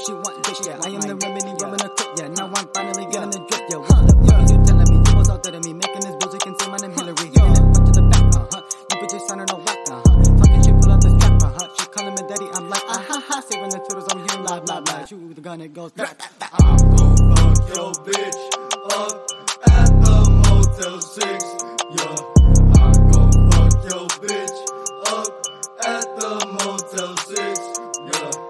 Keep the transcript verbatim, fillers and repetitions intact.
she want this, yeah. I am the remedy, rubbing a clip, yeah. Now I'm finally getting the drip, yeah. What the fuck you telling me? You was out there to me, making this music and say my name Hillary. Hitting it front to the back, uh-huh. You bitches sounding no whack, uh-huh. Fucking shit, pull out the strap, uh-huh. She calling me daddy, I'm like, ah-ha-ha. Saving the turtles, I'm hearing blah, blah, blah. Shoot the gun, it goes, blah, blah, blah. I'm gon' fuck your bitch up at the Motel six, yeah. I'm gon' fuck your bitch up at the Motel six, yeah.